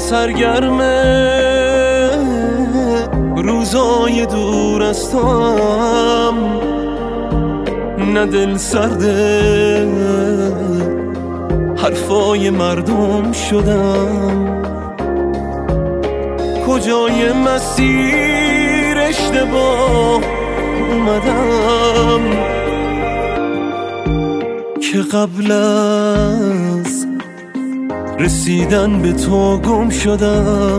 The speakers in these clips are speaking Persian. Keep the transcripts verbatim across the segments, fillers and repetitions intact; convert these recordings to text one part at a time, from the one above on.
سرگرمه روزای دور از توام، نه دل سرده حرفای مردم شدم. کجای مسیر اشتباه اومدم که قبل از رسیدن به تو گم شدم.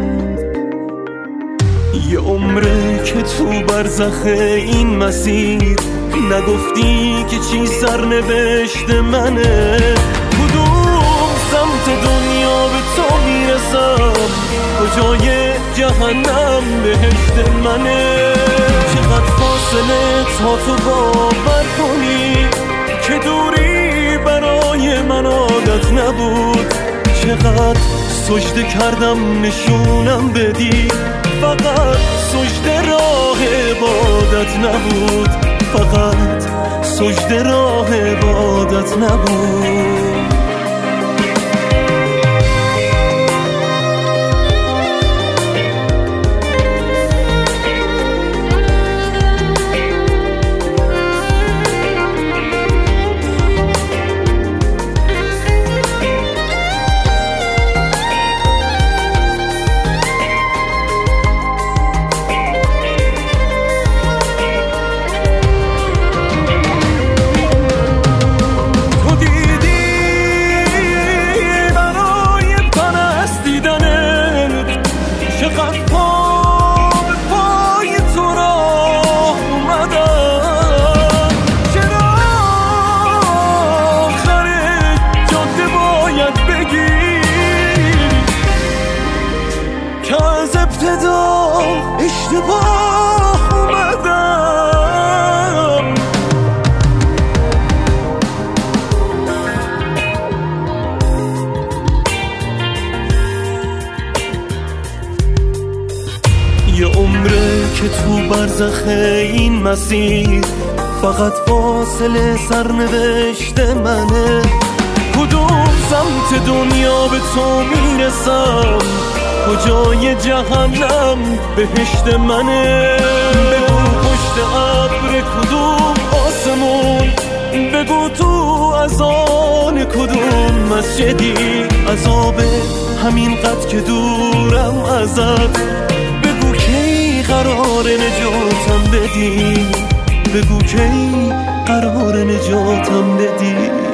یه عمره که تو برزخ این مسیر نگفتی که چی سرنوشت منه. کدوم سمت دنیا به تو میرسم، کجای جهنم بهشت منه. چقدر فاصله تا تو باور کنی که دوری برای من عادت نبود. چقدر سجده کردم نشونم بدی، فقط سجده راه عبادت نبود، فقط سجده راه عبادت نبود. ابتدا اشتباه اومدم، یه عمره که تو برزخ این مسیر فقط فاصله سرنوشت منه. کدوم سمت دنیا به تو میرسم، کجای جهنم بهشت منه. بگو پشت ابر کدوم آسمون، بگو تو از آن کدوم مسجدی. عذاب همین قد که دورم ازت، بگو کی قرار نجاتم بدی، بگو کی قرار نجاتم بدی.